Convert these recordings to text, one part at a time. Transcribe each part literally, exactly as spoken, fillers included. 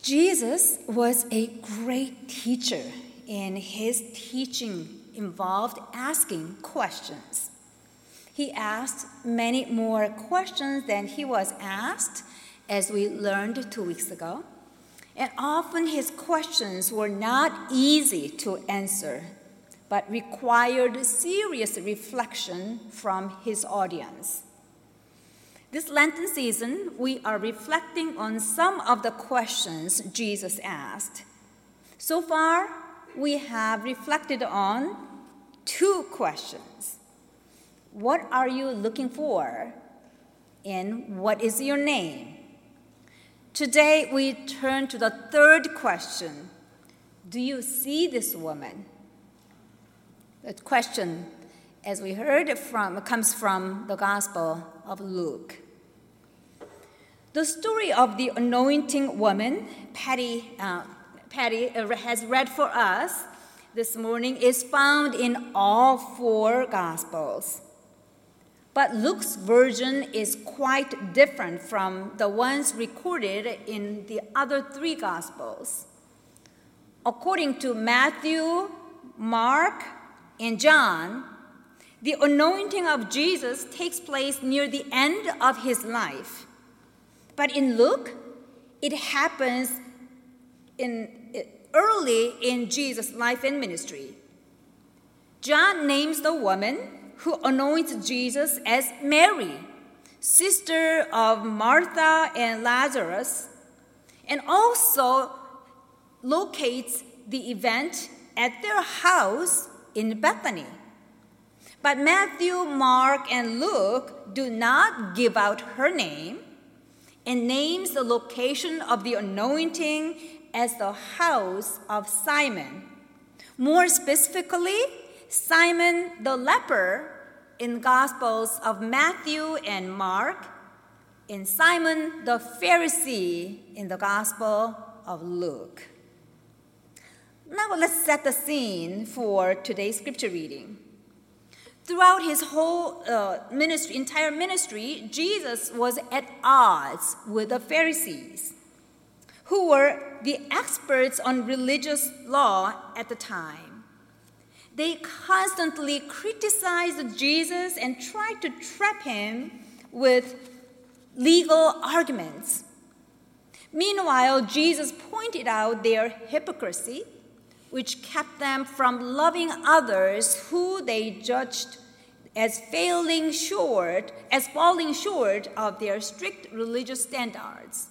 Jesus was a great teacher, and his teaching involved asking questions. He asked many more questions than he was asked, as we learned two weeks ago. And often his questions were not easy to answer, but required serious reflection from his audience. This Lenten season, we are reflecting on some of the questions Jesus asked. So far, we have reflected on two questions. What are you looking for? And what is your name? Today, we turn to the third question. Do you see this woman? The question, as we heard, from, comes from the Gospel of Luke. The story of the anointing woman, Patty, uh, Patty has read for us this morning, is found in all four Gospels. But Luke's version is quite different from the ones recorded in the other three Gospels. According to Matthew, Mark, and John, the anointing of Jesus takes place near the end of his life. But in Luke, it happens in, early in Jesus' life and ministry. John names the woman who anoints Jesus as Mary, sister of Martha and Lazarus, and also locates the event at their house in Bethany. But Matthew, Mark, and Luke do not give out her name and names the location of the anointing as the house of Simon. More specifically, Simon the leper in the Gospels of Matthew and Mark, and Simon the Pharisee in the Gospel of Luke. Now let's set the scene for today's scripture reading. Throughout his whole uh, ministry, entire ministry, Jesus was at odds with the Pharisees, who were the experts on religious law at the time. They constantly criticized Jesus and tried to trap him with legal arguments. Meanwhile, Jesus pointed out their hypocrisy, which kept them from loving others who they judged as failing short, as falling short of their strict religious standards.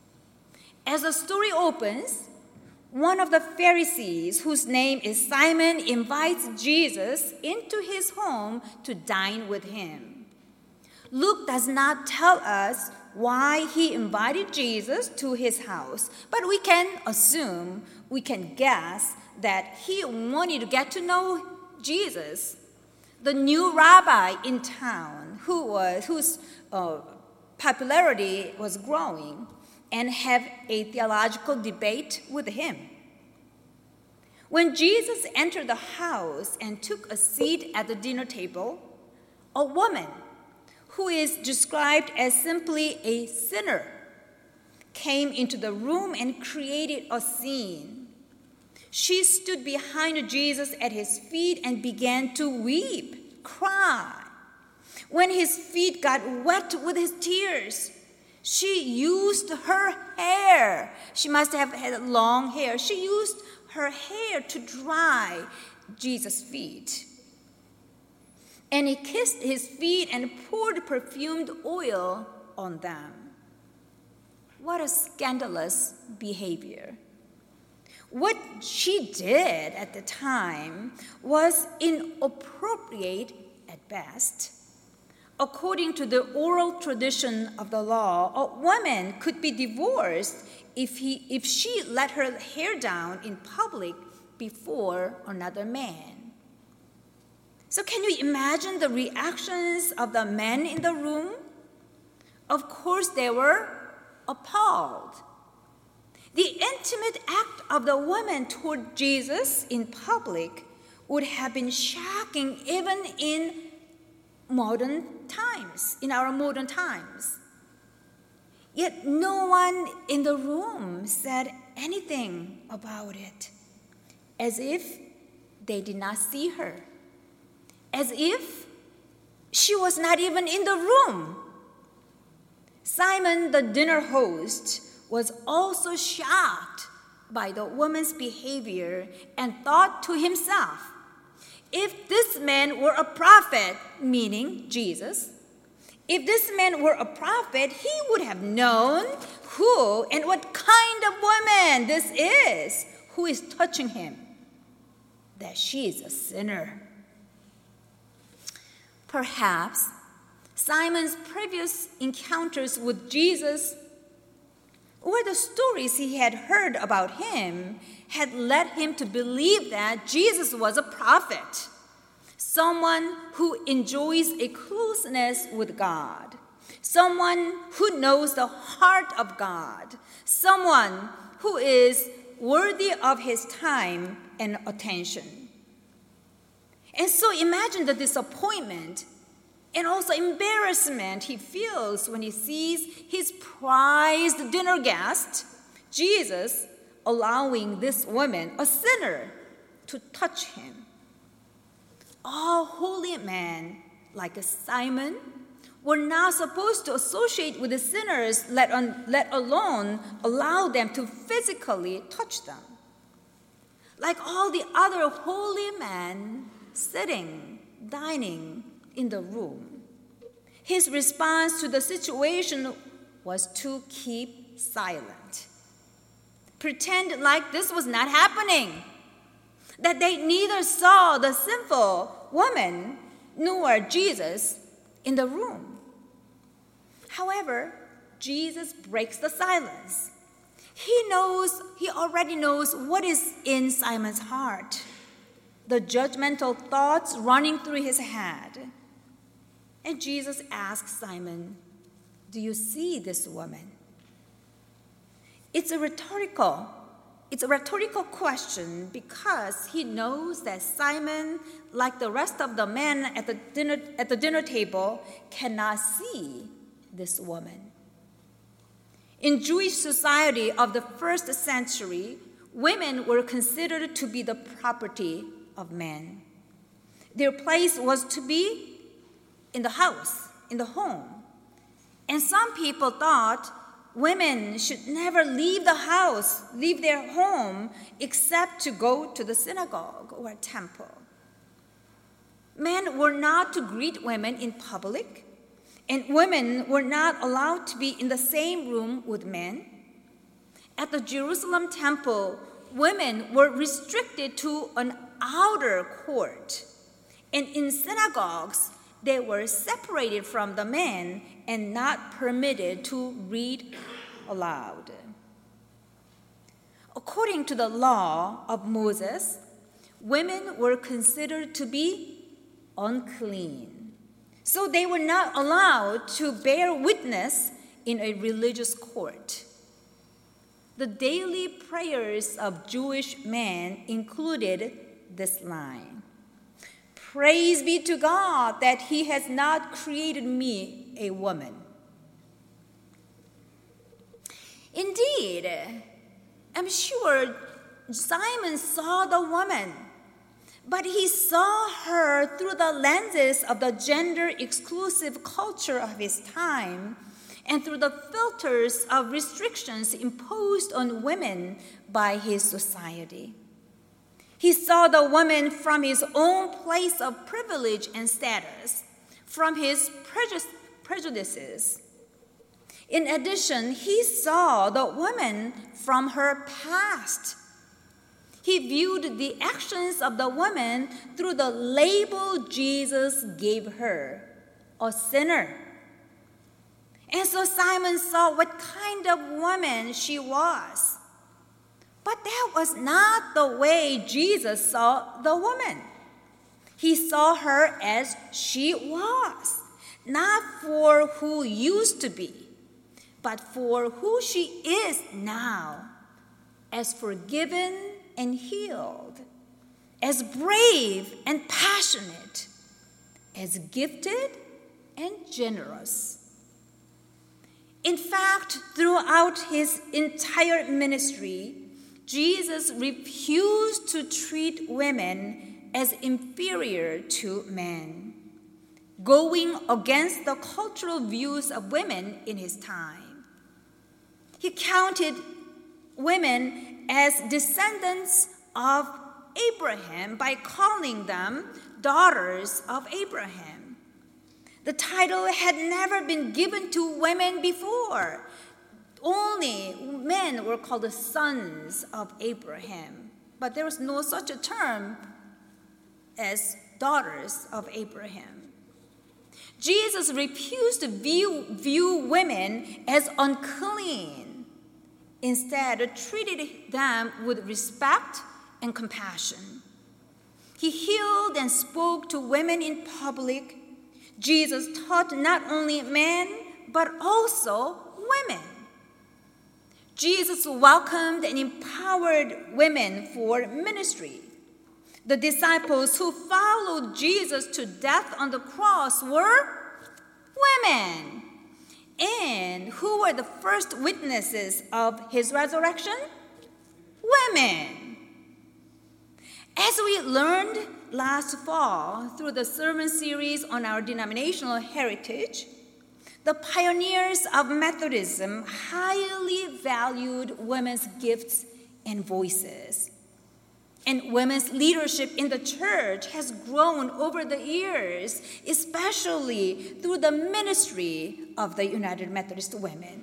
As the story opens, one of the Pharisees, whose name is Simon, invites Jesus into his home to dine with him. Luke does not tell us why he invited Jesus to his house, but we can assume, we can guess that he wanted to get to know Jesus, the new rabbi in town who was, whose uh, popularity was growing, and have a theological debate with him. When Jesus entered the house and took a seat at the dinner table, a woman, who is described as simply a sinner, came into the room and created a scene. She stood behind Jesus at his feet and began to weep, cry. When his feet got wet with his tears, she used her hair. She must have had long hair. She used her hair to dry Jesus' feet. And he kissed his feet and poured perfumed oil on them. What a scandalous behavior. What she did at the time was inappropriate at best. According to the oral tradition of the law, a woman could be divorced if, he, if she let her hair down in public before another man. So can you imagine the reactions of the men in the room? Of course, they were appalled. The intimate act of the woman toward Jesus in public would have been shocking even in modern times, in our modern times. Yet no one in the room said anything about it, as if they did not see her, as if she was not even in the room. Simon, the dinner host, was also shocked by the woman's behavior and thought to himself, if this man were a prophet, meaning Jesus, if this man were a prophet, he would have known who and what kind of woman this is who is touching him, that she is a sinner. Perhaps Simon's previous encounters with Jesus or the stories he had heard about him had led him to believe that Jesus was a prophet, someone who enjoys a closeness with God, someone who knows the heart of God, someone who is worthy of his time and attention. And so imagine the disappointment and also embarrassment he feels when he sees his prized dinner guest, Jesus, allowing this woman, a sinner, to touch him. All holy men, like Simon, were not supposed to associate with the sinners, let, on, let alone allow them to physically touch them. Like all the other holy men sitting, dining in the room, his response to the situation was to keep silent. Pretend like this was not happening, that they neither saw the sinful woman nor Jesus in the room. However, Jesus breaks the silence. He knows, he already knows what is in Simon's heart, the judgmental thoughts running through his head. And Jesus asks Simon, "Do you see this woman?" It's a rhetorical, it's a rhetorical question because he knows that Simon, like the rest of the men at the dinner, at the dinner table, cannot see this woman. In Jewish society of the first century, women were considered to be the property of men. Their place was to be in the house, in the home. And some people thought women should never leave the house, leave their home, except to go to the synagogue or temple. Men were not to greet women in public, and women were not allowed to be in the same room with men. At the Jerusalem temple, women were restricted to an outer court, and in synagogues, they were separated from the men and not permitted to read aloud. According to the law of Moses, women were considered to be unclean, so they were not allowed to bear witness in a religious court. The daily prayers of Jewish men included this line: "Praise be to God that he has not created me a woman." Indeed, I'm sure Simon saw the woman, but he saw her through the lenses of the gender-exclusive culture of his time and through the filters of restrictions imposed on women by his society. He saw the woman from his own place of privilege and status, from his prejudices. In addition, he saw the woman from her past. He viewed the actions of the woman through the label Jesus gave her, a sinner. And so Simon saw what kind of woman she was. But that was not the way Jesus saw the woman. He saw her as she was, not for who used to be, but for who she is now, as forgiven and healed, as brave and passionate, as gifted and generous. In fact, throughout his entire ministry, Jesus refused to treat women as inferior to men, going against the cultural views of women in his time. He counted women as descendants of Abraham by calling them daughters of Abraham. The title had never been given to women before. Only men were called the sons of Abraham, but there was no such a term as daughters of Abraham. Jesus refused to view, view women as unclean. Instead, treated them with respect and compassion. He healed and spoke to women in public. Jesus taught not only men, but also women. Jesus welcomed and empowered women for ministry. The disciples who followed Jesus to death on the cross were women. And who were the first witnesses of his resurrection? Women. As we learned last fall through the sermon series on our denominational heritage, the pioneers of Methodism highly valued women's gifts and voices. And women's leadership in the church has grown over the years, especially through the ministry of the United Methodist Women.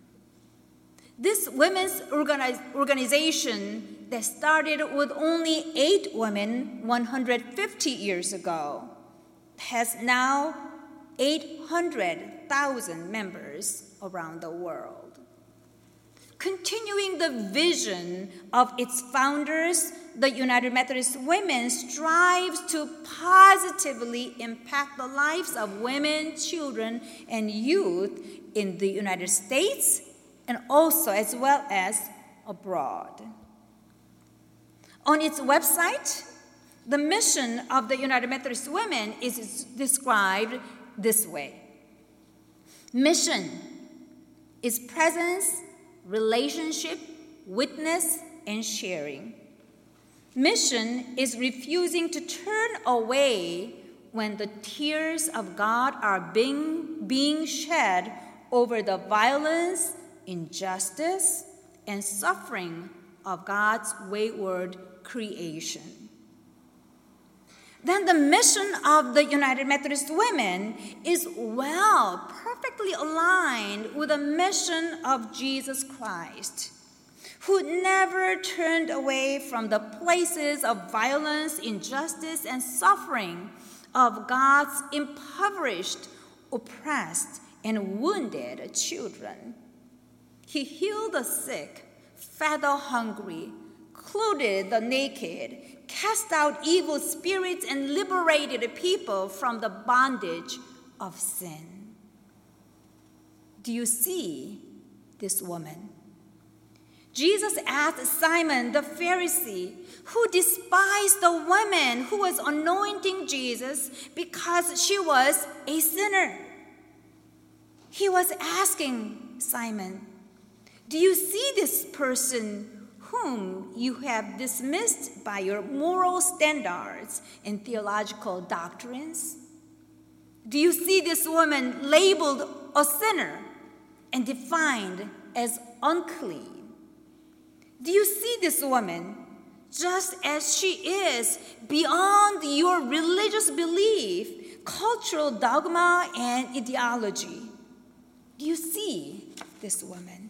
This women's organize, organization that started with only eight women one hundred fifty years ago has now eight hundred thousand members around the world. Continuing the vision of its founders, the United Methodist Women strives to positively impact the lives of women, children, and youth in the United States and also as well as abroad. On its website, the mission of the United Methodist Women is described this way. Mission is presence, relationship, witness, and sharing. Mission is refusing to turn away when the tears of God are being, being shed over the violence, injustice, and suffering of God's wayward creation. Then the mission of the United Methodist Women is well, perfectly aligned with the mission of Jesus Christ, who never turned away from the places of violence, injustice, and suffering of God's impoverished, oppressed, and wounded children. He healed the sick, fed the hungry, clothed the naked, cast out evil spirits, and liberated people from the bondage of sin. Do you see this woman? Jesus asked Simon the Pharisee, who despised the woman who was anointing Jesus because she was a sinner. He was asking Simon, do you see this person whom you have dismissed by your moral standards and theological doctrines? Do you see this woman labeled a sinner and defined as unclean? Do you see this woman just as she is beyond your religious belief, cultural dogma, and ideology? Do you see this woman?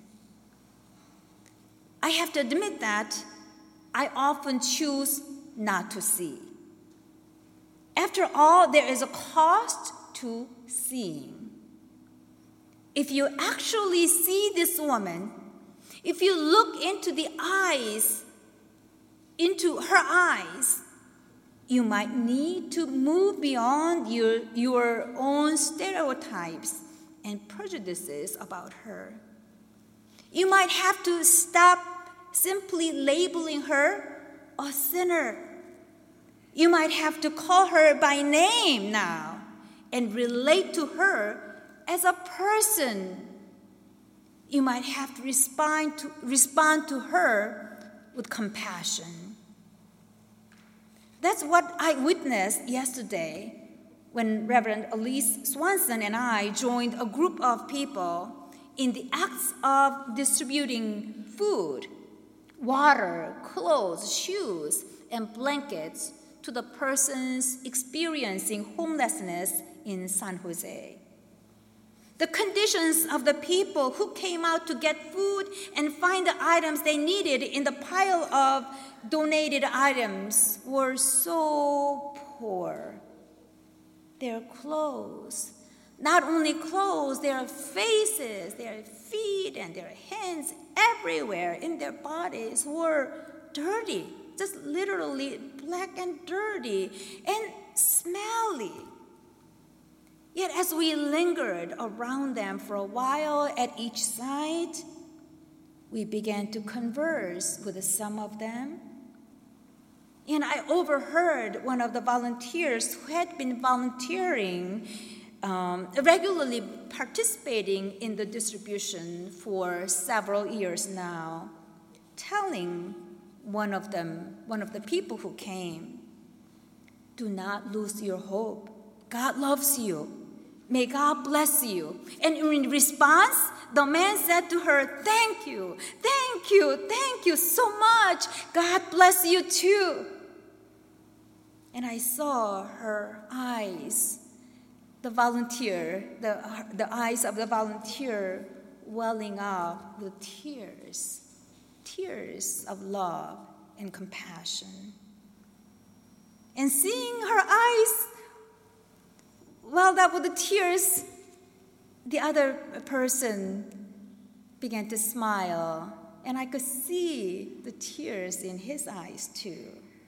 I have to admit that I often choose not to see. After all, there is a cost to seeing. If you actually see this woman, if you look into the eyes, into her eyes, you might need to move beyond your, your own stereotypes and prejudices about her. You might have to stop simply labeling her a sinner. You might have to call her by name now and relate to her as a person you might have to respond to, respond to her with compassion. That's what I witnessed yesterday when Reverend Elise Swanson and I joined a group of people in the acts of distributing food, water, clothes, shoes, and blankets to the persons experiencing homelessness in San Jose. The conditions of the people who came out to get food and find the items they needed in the pile of donated items were so poor. Their clothes, not only clothes, their faces, their feet, and their hands everywhere in their bodies were dirty, just literally black and dirty and smelly. Yet as we lingered around them for a while at each side, we began to converse with some of them. And I overheard one of the volunteers who had been volunteering, um, regularly participating in the distribution for several years now, telling one of them, one of the people who came, "Do not lose your hope. God loves you. May God bless you." And in response, the man said to her, "Thank you, thank you, thank you so much. God bless you too." And I saw her eyes, the volunteer, the, the eyes of the volunteer welling up with tears, tears of love and compassion. And seeing her eyes welled up with the tears, the other person began to smile, and I could see the tears in his eyes too.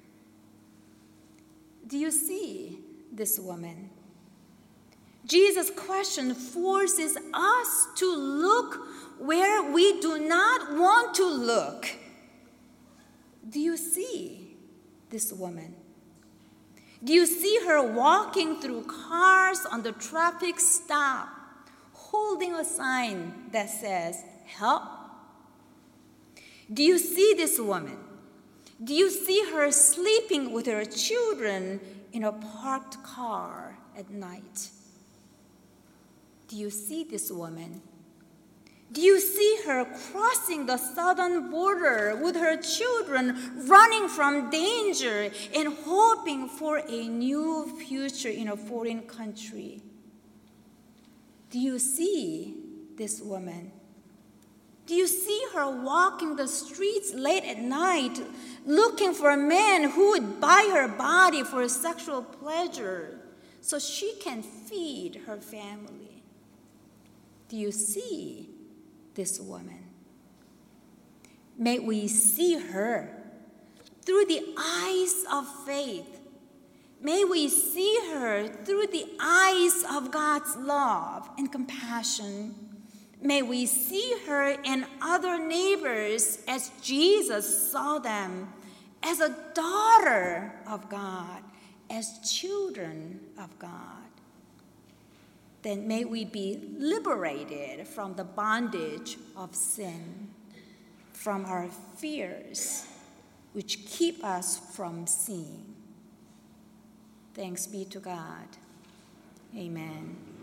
Do you see this woman? Jesus' question forces us to look where we do not want to look. Do you see this woman? Do you see her walking through cars on the traffic stop, holding a sign that says, "Help"? Do you see this woman? Do you see her sleeping with her children in a parked car at night? Do you see this woman? Do you see her crossing the southern border with her children, running from danger and hoping for a new future in a foreign country? Do you see this woman? Do you see her walking the streets late at night, looking for a man who would buy her body for sexual pleasure so she can feed her family? Do you see this woman? May we see her through the eyes of faith. May we see her through the eyes of God's love and compassion. May we see her and other neighbors as Jesus saw them, as a daughter of God, as children of God. Then may we be liberated from the bondage of sin, from our fears, which keep us from seeing. Thanks be to God. Amen.